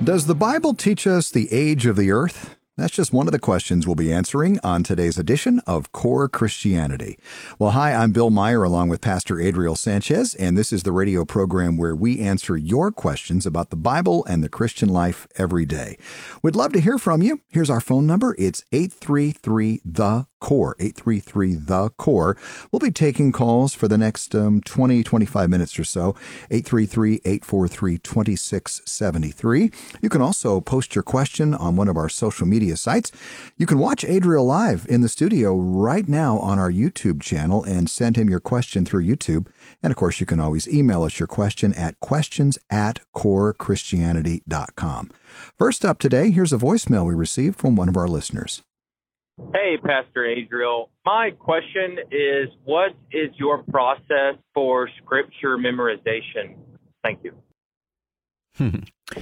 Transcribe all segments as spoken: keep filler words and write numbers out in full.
Does the Bible teach us the age of the earth? That's just one of the questions we'll be answering on today's edition of Core Christianity. Well, hi, I'm Bill Meyer along with Pastor Adriel Sanchez, and this is the radio program where we answer your questions about the Bible and the Christian life every day. We'd love to hear from you. Here's our phone number. It's eight three three, the core, eight three three, the core. We'll be taking calls for the next um, twenty, twenty-five minutes or so, eight three three, eight four three, two six seven three. You can also post your question on one of our social media sites. You can watch Adriel live in the studio right now on our YouTube channel and send him your question through YouTube. And of course, you can always email us your question at questions at core christianity dot com. First up today, here's a voicemail we received from one of our listeners. Hey, Pastor Adriel. My question is, what is your process for scripture memorization? Thank you.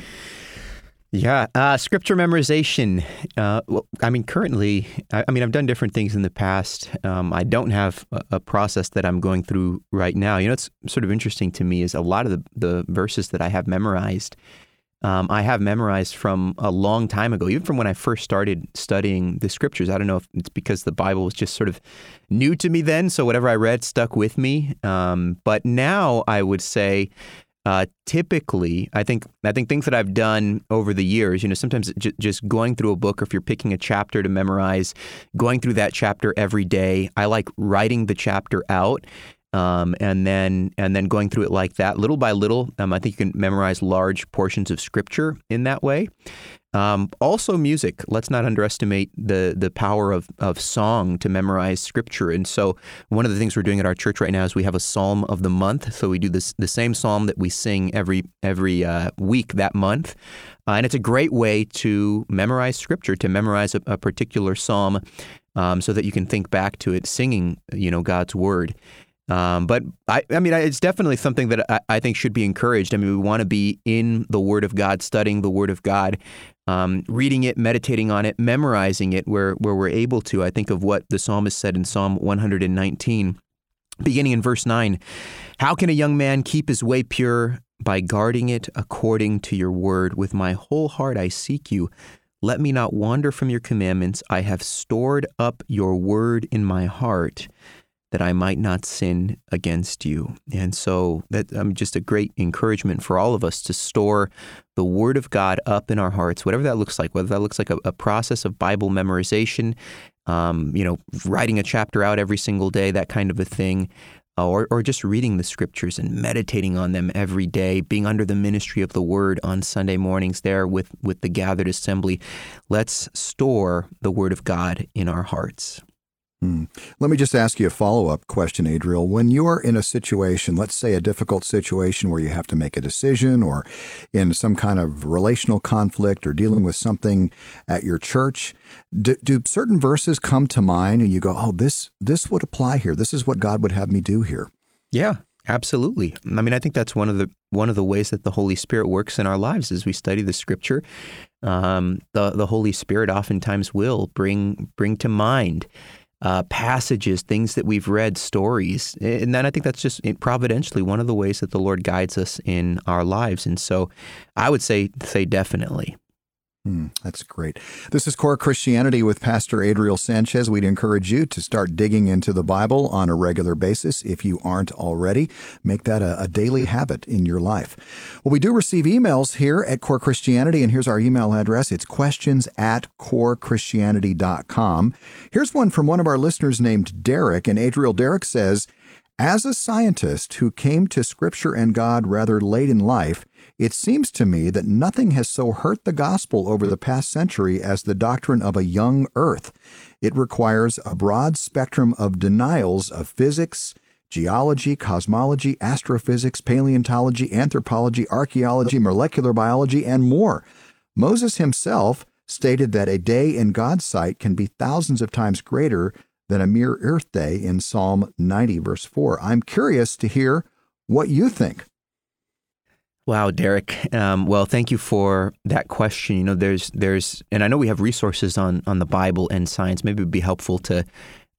Yeah, uh, scripture memorization. Uh, well, I mean, currently, I, I mean, I've done different things in the past. Um, I don't have a, a process that I'm going through right now. You know, it's sort of interesting to me is a lot of the, the verses that I have memorized, um, I have memorized from a long time ago, even from when I first started studying the scriptures. I don't know if it's because the Bible was just sort of new to me then, so whatever I read stuck with me. Um, but now I would say, Uh, typically, I think I think things that I've done over the years, you know, sometimes j- just going through a book, or if you're picking a chapter to memorize, going through that chapter every day. I like writing the chapter out, um, and then and then going through it like that, little by little. Um, I think you can memorize large portions of scripture in that way. Um, also music. Let's not underestimate the the power of, of song to memorize scripture. And so one of the things we're doing at our church right now is we have a psalm of the month. So we do this the same psalm that we sing every every uh, week that month. Uh, and it's a great way to memorize scripture, to memorize a, a particular psalm um, so that you can think back to it, singing, you know, God's word. Um, but I, I mean, it's definitely something that I, I think should be encouraged. I mean, we want to be in the Word of God, studying the Word of God, um, reading it, meditating on it, memorizing it where, where we're able to. I think of what the psalmist said in Psalm one hundred nineteen, beginning in verse nine. How can a young man keep his way pure? By guarding it according to your word. With my whole heart I seek you. Let me not wander from your commandments. I have stored up your word in my heart, that I might not sin against you. And so that um, just a great encouragement for all of us to store the Word of God up in our hearts, whatever that looks like, whether that looks like a, a process of Bible memorization, um, you know, writing a chapter out every single day, that kind of a thing, or, or just reading the scriptures and meditating on them every day, being under the ministry of the Word on Sunday mornings there with, with the gathered assembly. Let's store the Word of God in our hearts. Hmm. Let me just ask you a follow-up question, Adriel. When you're in a situation, let's say a difficult situation where you have to make a decision, or in some kind of relational conflict, or dealing with something at your church, do, do certain verses come to mind and you go, oh, this this would apply here. This is what God would have me do here? Yeah, absolutely. I mean, I think that's one of the one of the ways that the Holy Spirit works in our lives as we study the Scripture. Um, the the Holy Spirit oftentimes will bring bring to mind Uh, passages, things that we've read, stories. And then I think that's just providentially one of the ways that the Lord guides us in our lives. And so I would say, say definitely. Hmm, that's great. This is Core Christianity with Pastor Adriel Sanchez. We'd encourage you to start digging into the Bible on a regular basis if you aren't already. Make that a, a daily habit in your life. Well, we do receive emails here at Core Christianity, and here's our email address. It's questions at core christianity dot com. Here's one from one of our listeners named Derek, and Adriel, Derek says, as a scientist who came to Scripture and God rather late in life, it seems to me that nothing has so hurt the gospel over the past century as the doctrine of a young earth. It requires a broad spectrum of denials of physics, geology, cosmology, astrophysics, paleontology, anthropology, archaeology, molecular biology, and more. Moses himself stated that a day in God's sight can be thousands of times greater than a mere earth day in Psalm ninety, verse four. I'm curious to hear what you think. Wow, Derek. Um, well, thank you for that question. You know, there's, there's, and I know we have resources on on the Bible and science. Maybe it would be helpful to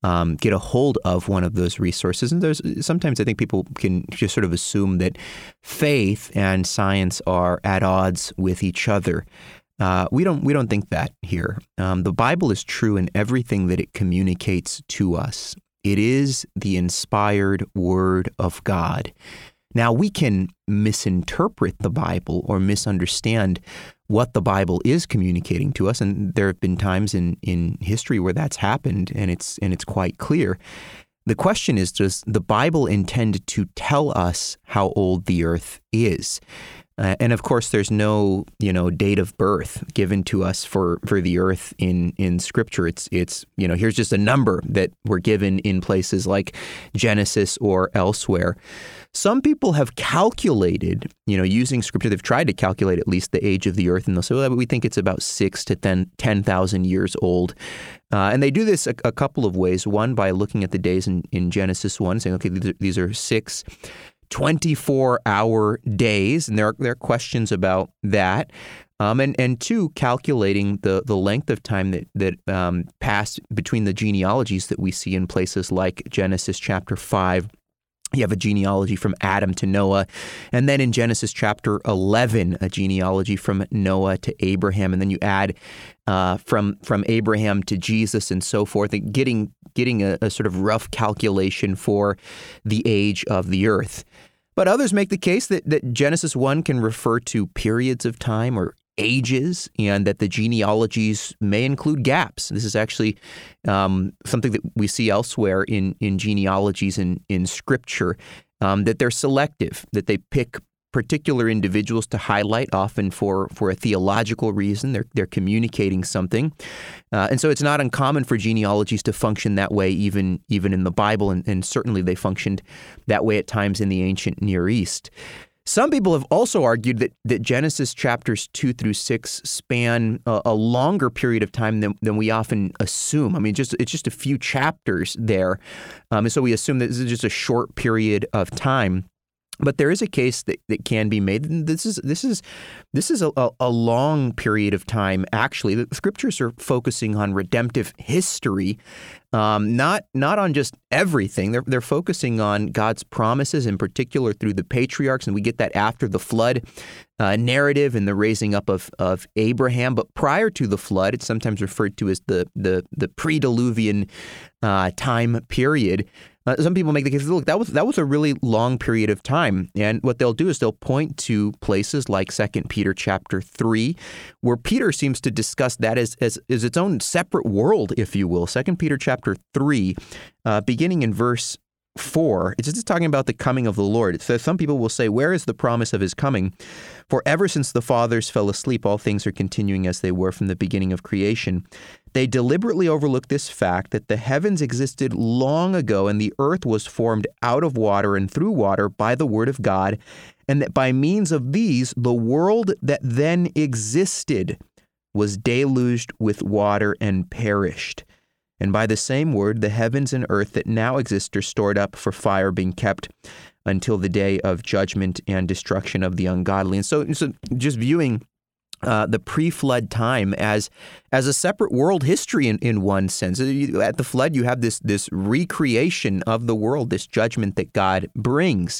um, get a hold of one of those resources. And there's sometimes I think people can just sort of assume that faith and science are at odds with each other. Uh, we don't we don't think that here. Um, the Bible is true in everything that it communicates to us. It is the inspired Word of God. Now, we can misinterpret the Bible or misunderstand what the Bible is communicating to us, and there have been times in, in history where that's happened, and it's and it's quite clear. The question is, does the Bible intend to tell us how old the earth is? Uh, and of course, there's no, you know, date of birth given to us for, for the earth in, in Scripture. It's, it's, you know, here's just a number that we're given in places like Genesis or elsewhere. Some people have calculated, you know, using Scripture, they've tried to calculate at least the age of the earth, and they'll say, well, we think it's about six to ten thousand years old. Uh, and they do this a, a couple of ways. One, by looking at the days in, in Genesis one, saying, okay, these are, these are six twenty-four hour days, and there are, there are questions about that. Um, and, and two, calculating the, the length of time that, that um, passed between the genealogies that we see in places like Genesis chapter five. You have a genealogy from Adam to Noah, and then in Genesis chapter eleven, a genealogy from Noah to Abraham, and then you add uh, from from Abraham to Jesus and so forth, and getting getting a, a sort of rough calculation for the age of the earth. But others make the case that, that Genesis one can refer to periods of time or ages, and that the genealogies may include gaps. This is actually um, something that we see elsewhere in, in genealogies in, in Scripture, um, that they're selective, that they pick particular individuals to highlight, often for, for a theological reason. They're, they're communicating something. Uh, and so it's not uncommon for genealogies to function that way even, even in the Bible, and, and certainly they functioned that way at times in the ancient Near East. Some people have also argued that, that Genesis chapters two through six span a, a longer period of time than, than we often assume. I mean, just it's just a few chapters there. Um, and so we assume that this is just a short period of time. But there is a case that, that can be made. And this is this is this is a, a long period of time. Actually, the scriptures are focusing on redemptive history, um, not not on just everything. They're they're focusing on God's promises, in particular through the patriarchs, and we get that after the flood uh, narrative and the raising up of of Abraham. But prior to the flood, it's sometimes referred to as the the the pre-diluvian uh, time period. Uh, some people make the case, look, that was that was a really long period of time. And what they'll do is they'll point to places like Second Peter chapter three, where Peter seems to discuss that as, as, as its own separate world, if you will. Second Peter chapter three, uh, beginning in verse four, it's just talking about the coming of the Lord. It says, some people will say, where is the promise of his coming? For ever since the fathers fell asleep, all things are continuing as they were from the beginning of creation. They deliberately overlook this fact that the heavens existed long ago and the earth was formed out of water and through water by the word of God, and that by means of these, the world that then existed was deluged with water and perished. And by the same word, the heavens and earth that now exist are stored up for fire, being kept until the day of judgment and destruction of the ungodly. And so, so just viewing Uh, the pre-flood time as as a separate world history in, in one sense. At the flood, you have this this recreation of the world, this judgment that God brings.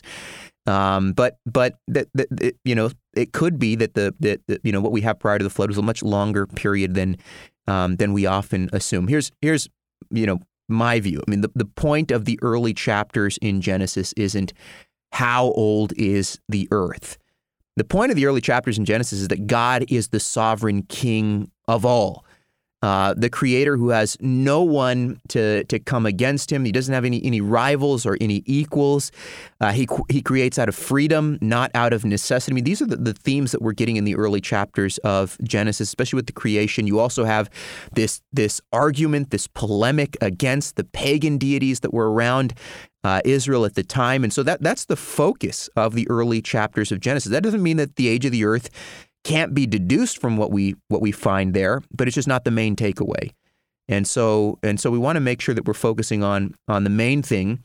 Um, but but that, that, that you know, it could be that the that, that you know what we have prior to the flood was a much longer period than um, than we often assume. Here's here's you know my view. I mean, the the point of the early chapters in Genesis isn't how old is the earth. The point of the early chapters in Genesis is that God is the sovereign king of all, uh, the creator who has no one to to come against him. He doesn't have any any rivals or any equals. Uh, he he creates out of freedom, not out of necessity. I mean, these are the, the themes that we're getting in the early chapters of Genesis, especially with the creation. You also have this this argument, this polemic against the pagan deities that were around Uh, Israel at the time. And so that that's the focus of the early chapters of Genesis. That doesn't mean that the age of the earth can't be deduced from what we what we find there, but it's just not the main takeaway. And so and so we want to make sure that we're focusing on on the main thing.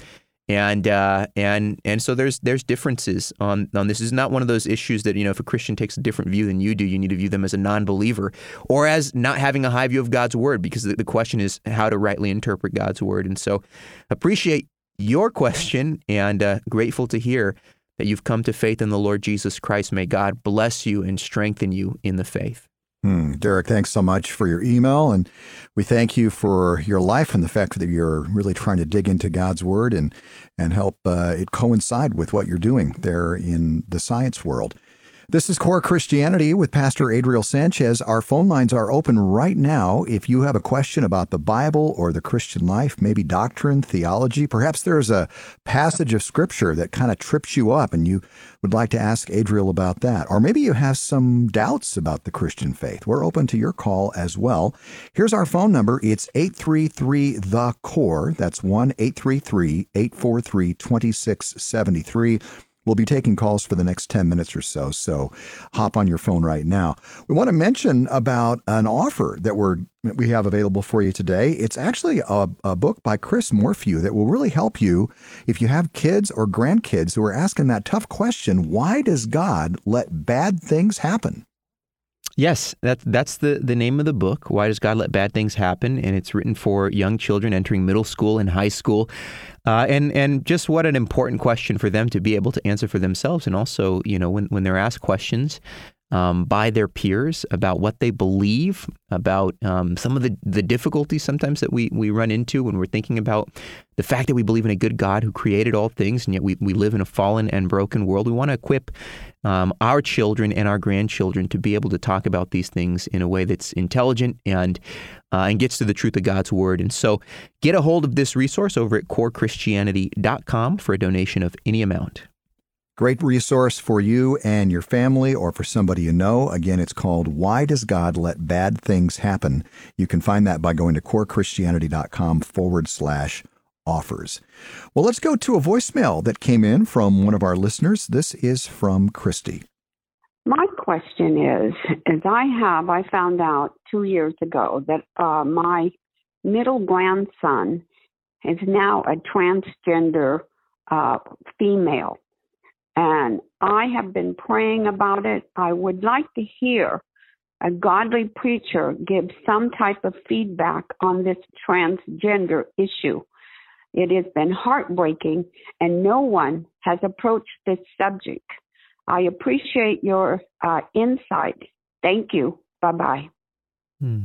And uh, and and so there's there's differences on on this. This is not one of those issues that, you know, if a Christian takes a different view than you do, you need to view them as a non-believer or as not having a high view of God's word, because the, the question is how to rightly interpret God's word. And so appreciate your question and uh, grateful to hear that you've come to faith in the Lord Jesus Christ. May God bless you and strengthen you in the faith. Hmm. Derek, thanks so much for your email, and we thank you for your life and the fact that you're really trying to dig into God's Word and and help uh, it coincide with what you're doing there in the science world. This is Core Christianity with Pastor Adriel Sanchez. Our phone lines are open right now. If you have a question about the Bible or the Christian life, maybe doctrine, theology, perhaps there's a passage of Scripture that kind of trips you up and you would like to ask Adriel about that. Or maybe you have some doubts about the Christian faith. We're open to your call as well. Here's our phone number. It's eight three three, the C O R E. That's one eight three three, eight four three, two six seven three. We'll be taking calls for the next ten minutes or so, so hop on your phone right now. We want to mention about an offer that we're we have available for you today. It's actually a, a book by Chris Morphew that will really help you if you have kids or grandkids who are asking that tough question, why does God let bad things happen? Yes, that's that's the, the name of the book, Why Does God Let Bad Things Happen? And it's written for young children entering middle school and high school. Uh, and and just what an important question for them to be able to answer for themselves. And also, you know, when, when they're asked questions um, by their peers about what they believe, about um, some of the, the difficulties sometimes that we, we run into when we're thinking about the fact that we believe in a good God who created all things, and yet we, we live in a fallen and broken world. We want to equip um, our children and our grandchildren to be able to talk about these things in a way that's intelligent and uh, and gets to the truth of God's Word. And so get a hold of this resource over at core christianity dot com for a donation of any amount. Great resource for you and your family or for somebody you know. Again, it's called Why Does God Let Bad Things Happen? You can find that by going to core christianity dot com forward slash offers. Well, let's go to a voicemail that came in from one of our listeners. This is from Christy. My question is, as I have, I found out two years ago that uh, my middle grandson is now a transgender uh, female. And I have been praying about it. I would like to hear a godly preacher give some type of feedback on this transgender issue. It has been heartbreaking, and no one has approached this subject. I appreciate your uh, insight. Thank you. Bye-bye. Hmm.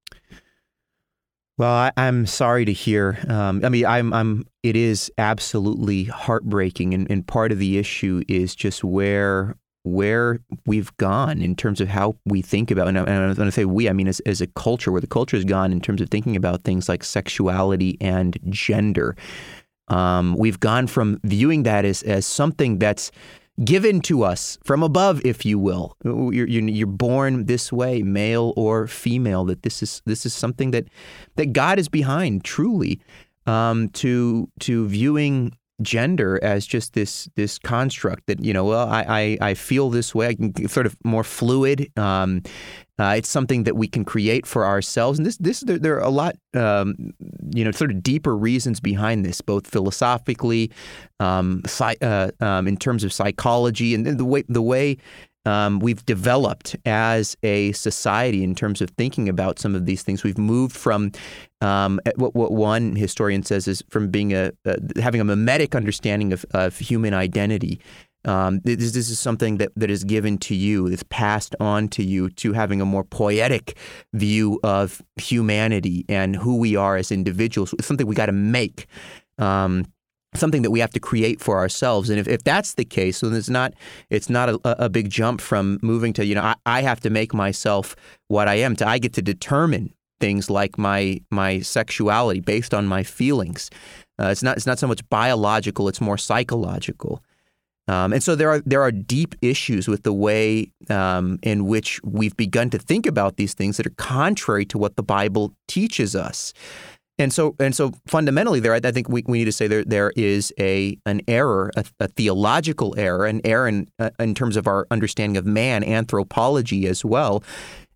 Well, I, I'm sorry to hear. Um, I mean, I'm, I'm. It is absolutely heartbreaking, and, and part of the issue is just where where we've gone in terms of how we think about. And, I, and when I say we, I mean as, as a culture, where the culture has gone in terms of thinking about things like sexuality and gender. Um, we've gone from viewing that as as something that's given to us from above, if you will. You're, you're born this way, male or female. That this is this is something that that God is behind, truly. Um, to to viewing gender as just this this construct that, you know, well, I I, I feel this way. I can sort of more fluid. Um, uh, it's something that we can create for ourselves, and this this there, there are a lot um, you know sort of deeper reasons behind this, both philosophically, um, sci- uh, um, in terms of psychology, and the way the way. Um, we've developed as a society in terms of thinking about some of these things. We've moved from um, what, what one historian says is from being a uh, having a mimetic understanding of, of human identity. Um, this, this is something that, that is given to you, that's passed on to you, to having a more poetic view of humanity and who we are as individuals. It's something we got to make. Um, something that we have to create for ourselves. And if, if that's the case, then it's not it's not a, a big jump from moving to, you know, I, I have to make myself what I am. To I get to determine things like my my sexuality based on my feelings. Uh, it's not it's not so much biological, it's more psychological. Um, and so there are there are deep issues with the way um, in which we've begun to think about these things that are contrary to what the Bible teaches us. And so, and so, fundamentally, there, I think we, we need to say there there is a an error, a, a theological error, an error in uh, in terms of our understanding of man, anthropology as well.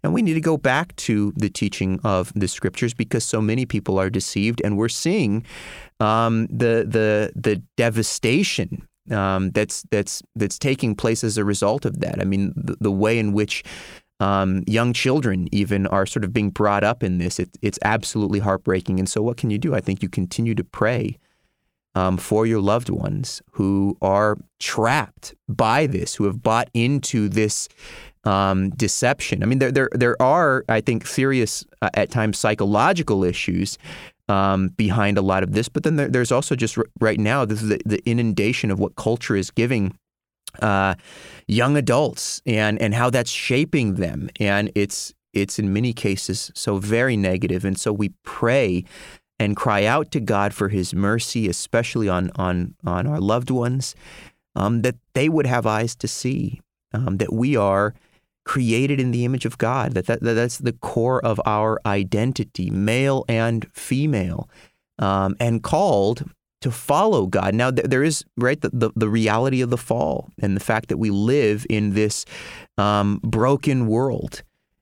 And we need to go back to the teaching of the Scriptures because so many people are deceived, and we're seeing um, the the the devastation um, that's that's that's taking place as a result of that. I mean, the, the way in which um, young children even are sort of being brought up in this, it, it's absolutely heartbreaking. And so, what can you do? I think you continue to pray um, for your loved ones who are trapped by this, who have bought into this Um, deception. I mean, there there there are, I think, serious uh, at times psychological issues um, behind a lot of this. But then there, there's also just r- right now this is the, the inundation of what culture is giving uh, young adults and and how that's shaping them. And it's it's in many cases so very negative. And so we pray and cry out to God for His mercy, especially on on on our loved ones, um, that they would have eyes to see um, that we are created in the image of God, that, that that's the core of our identity, male and female, um, and called to follow God. Now, th- there is, right, the, the, the reality of the fall and the fact that we live in this um, broken world.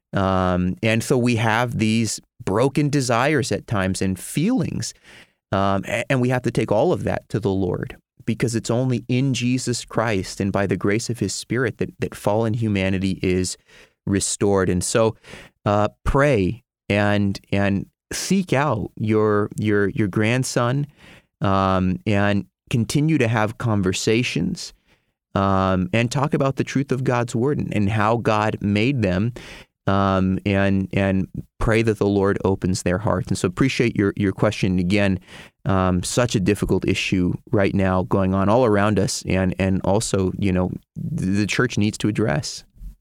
Um, and so we have these broken desires at times and feelings, um, and, and we have to take all of that to the Lord, because it's only in Jesus Christ and by the grace of His Spirit that, that fallen humanity is restored. And so uh, pray and and seek out your your your grandson um, and continue to have conversations um, and talk about the truth of God's Word and, and how God made them, um, and and pray that the Lord opens their hearts. And so appreciate your your question again. Um, such a difficult issue right now going on all around us, and and also, you know, the church needs to address.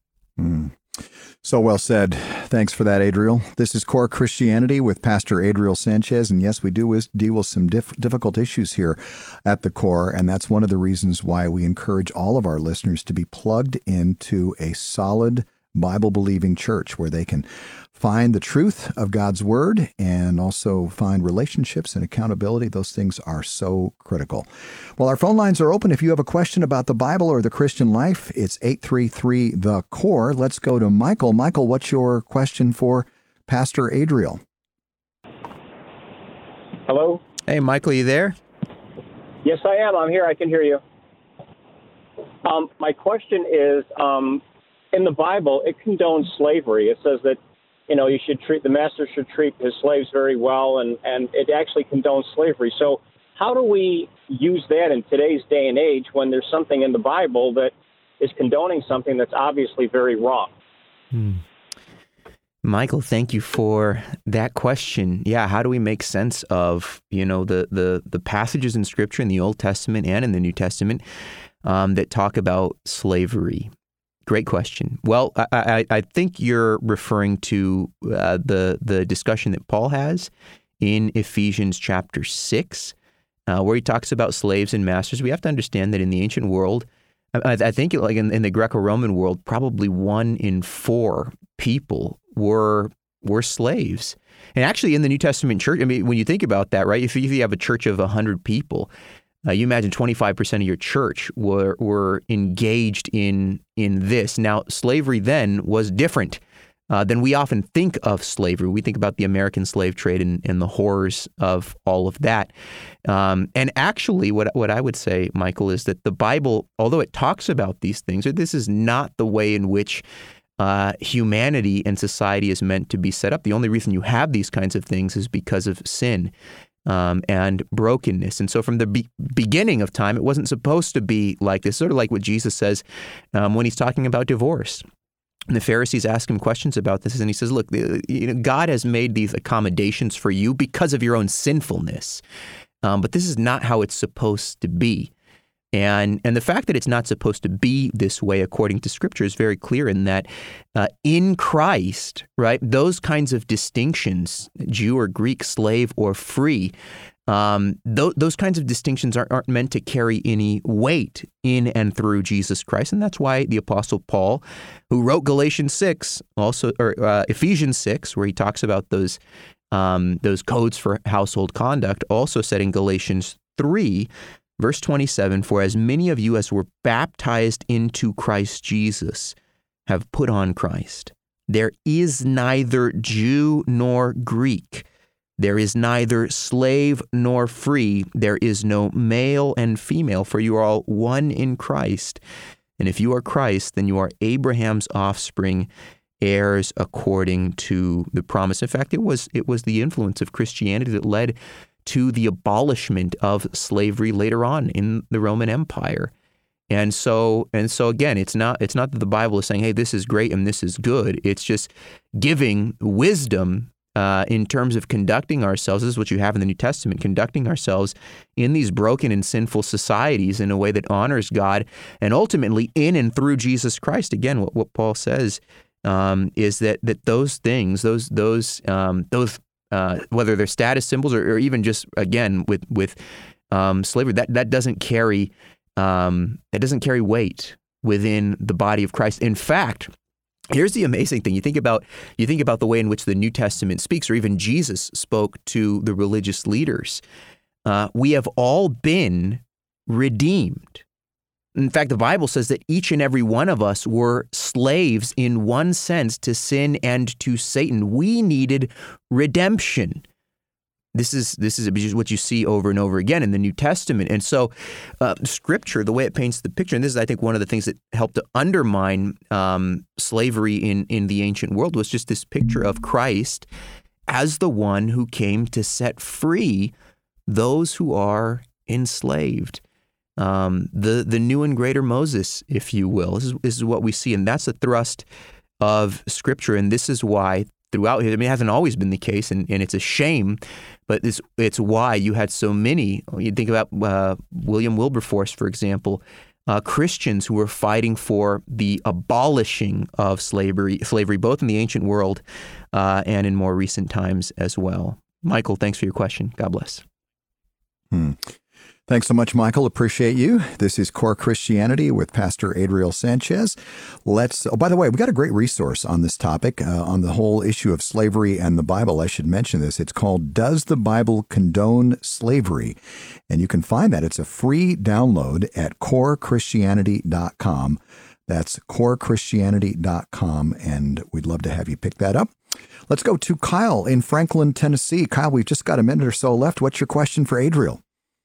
Mm. So well said. Thanks for that, Adriel. This is Core Christianity with Pastor Adriel Sanchez, and yes, we do deal with some diff- difficult issues here at the Core, and that's one of the reasons why we encourage all of our listeners to be plugged into a solid Bible-believing church where they can find the truth of God's Word and also find relationships and accountability. Those things are so critical. Well, our phone lines are open. If you have a question about the Bible or the Christian life, it's eight three three, the core. Let's go to Michael. Michael, what's your question for Pastor Adriel? Hello? Hey, Michael, you there? Yes, I am. I'm here. I can hear you. Um, my question is, um, in the Bible, it condones slavery. It says that, you know, you should treat, the master should treat his slaves very well, and, and it actually condones slavery. So how do we use that in today's day and age when there's something in the Bible that is condoning something that's obviously very wrong? Hmm. Michael, thank you for that question. Yeah, how do we make sense of, you know, the the the passages in Scripture in the Old Testament and in the New Testament um, that talk about slavery? Great question. Well, I, I, I think you're referring to uh, the the discussion that Paul has in Ephesians chapter six, uh, where he talks about slaves and masters. We have to understand that in the ancient world, I, I think like in, in the Greco-Roman world, probably one in four people were were slaves. And actually in the New Testament church, I mean, when you think about that, right, if you, if you have a church of one hundred people, Uh, you imagine twenty-five percent of your church were were engaged in in this. Now, slavery then was different uh, than we often think of slavery. We think about the American slave trade and, and the horrors of all of that. Um, and actually, what what I would say, Michael, is that the Bible, although it talks about these things, this is not the way in which uh, humanity and society is meant to be set up. The only reason you have these kinds of things is because of sin. Um, and brokenness. And so from the be- beginning of time, it wasn't supposed to be like this, sort of like what Jesus says um, when he's talking about divorce. And the Pharisees ask him questions about this, and he says, look, the, you know, God has made these accommodations for you because of your own sinfulness, um, but this is not how it's supposed to be. And and the fact that it's not supposed to be this way, according to Scripture, is very clear in that uh, in Christ, right, those kinds of distinctions, Jew or Greek, slave or free, um, th- those kinds of distinctions aren't, aren't meant to carry any weight in and through Jesus Christ. And that's why the Apostle Paul, who wrote Galatians six, also or uh, Ephesians six, where he talks about those um, those codes for household conduct, also said in Galatians three, verse twenty-seven, for as many of you as were baptized into Christ Jesus have put on Christ. There is neither Jew nor Greek. There is neither slave nor free. There is no male and female, for you are all one in Christ. And if you are Christ, then you are Abraham's offspring, heirs according to the promise. In fact, it was it was the influence of Christianity that led to the abolishment of slavery later on in the Roman Empire. And so and so again, it's not it's not that the Bible is saying, hey, this is great and this is good. It's just giving wisdom uh, in terms of conducting ourselves. This is what you have in the New Testament, conducting ourselves in these broken and sinful societies in a way that honors God, and ultimately in and through Jesus Christ. Again, what, what Paul says um, is that that those things, those those um, those uh, whether they're status symbols or, or even just again with with um, slavery, that that doesn't carry. Um, it doesn't carry weight within the body of Christ. In fact, here's the amazing thing. You think about you think about the way in which the New Testament speaks, or even Jesus spoke to the religious leaders. Uh, we have all been redeemed. In fact, the Bible says that each and every one of us were slaves in one sense to sin and to Satan. We needed redemption. This is this is what you see over and over again in the New Testament. And so uh, Scripture, the way it paints the picture, and this is, I think, one of the things that helped to undermine um, slavery in, in the ancient world, was just this picture of Christ as the one who came to set free those who are enslaved. Um, the, the new and greater Moses, if you will. This is, this is what we see, and that's the thrust of Scripture, and this is why throughout, I mean, it hasn't always been the case, and, and it's a shame, but it's, it's why you had so many. You think about uh, William Wilberforce, for example, uh, Christians who were fighting for the abolishing of slavery, slavery both in the ancient world uh, and in more recent times as well. Michael, thanks for your question. God bless. Hmm. Thanks so much, Michael. Appreciate you. This is Core Christianity with Pastor Adriel Sanchez. Let's, oh, by the way, we got a great resource on this topic, uh, on the whole issue of slavery and the Bible. I should mention this. It's called Does the Bible Condone Slavery? And you can find that. It's a free download at core christianity dot com. That's core christianity dot com, and we'd love to have you pick that up. Let's go to Kyle in Franklin, Tennessee. Kyle, we've just got a minute or so left. What's your question for Adriel?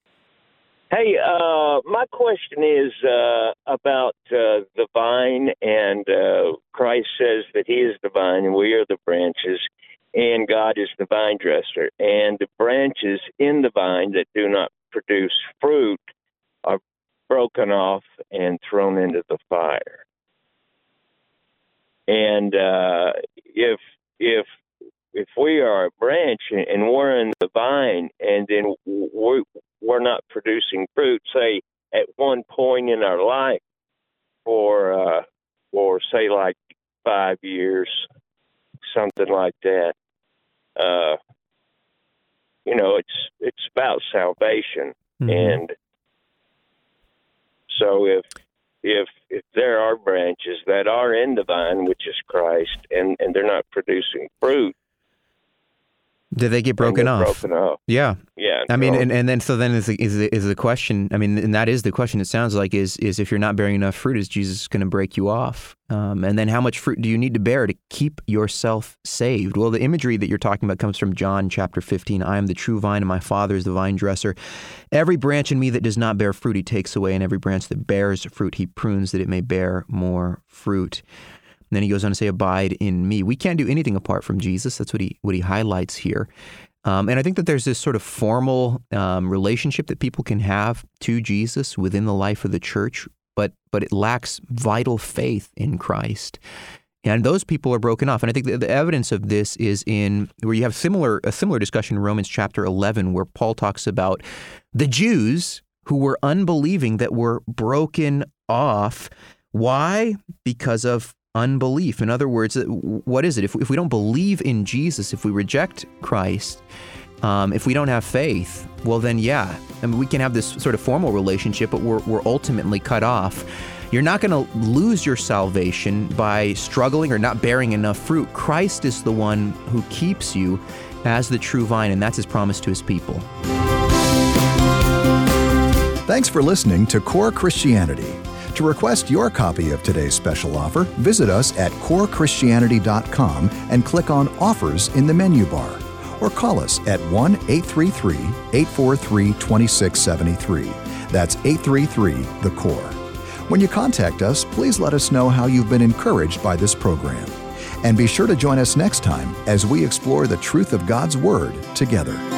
Hey, uh, my question is uh, about uh, the vine, and uh, Christ says that he is the vine and we are the branches, and God is the vine dresser. And the branches in the vine that do not produce fruit are broken off and thrown into the fire. And uh, if if if we are a branch and we're in the vine, and then we're we're not producing fruit, say, at one point in our life for, uh, for say, like five years, something like that. Uh, you know, it's it's about salvation. Mm-hmm. And so if if if there are branches that are in the vine, which is Christ, and, and they're not producing fruit, do they get broken off? broken off? Yeah. Yeah. I no. mean, and, and then so then is the, is the, is the question, I mean, and that is the question, it sounds like, is is if you're not bearing enough fruit, is Jesus going to break you off? Um, and then how much fruit do you need to bear to keep yourself saved? Well, the imagery that you're talking about comes from John chapter fifteen. I am the true vine, and my Father is the vine dresser. Every branch in me that does not bear fruit, he takes away, and every branch that bears fruit, he prunes that it may bear more fruit. And then he goes on to say, abide in me. We can't do anything apart from Jesus. That's what he what he highlights here. Um, and I think that there's this sort of formal um, relationship that people can have to Jesus within the life of the church, but but it lacks vital faith in Christ. And those people are broken off. And I think the, the evidence of this is in where you have similar a similar discussion in Romans chapter eleven, where Paul talks about the Jews who were unbelieving that were broken off. Why? Because of unbelief. In other words, what is it? If, if we don't believe in Jesus, if we reject Christ, um, if we don't have faith, well then, yeah, I mean, we can have this sort of formal relationship, but we're, we're ultimately cut off. You're not going to lose your salvation by struggling or not bearing enough fruit. Christ is the one who keeps you as the true vine, and that's his promise to his people. Thanks for listening to Core Christianity. To request your copy of today's special offer, visit us at core christianity dot com and click on Offers in the menu bar. Or call us at one eight three three, eight four three, two six seven three. That's eight three three, the core. When you contact us, please let us know how you've been encouraged by this program. And be sure to join us next time as we explore the truth of God's Word together.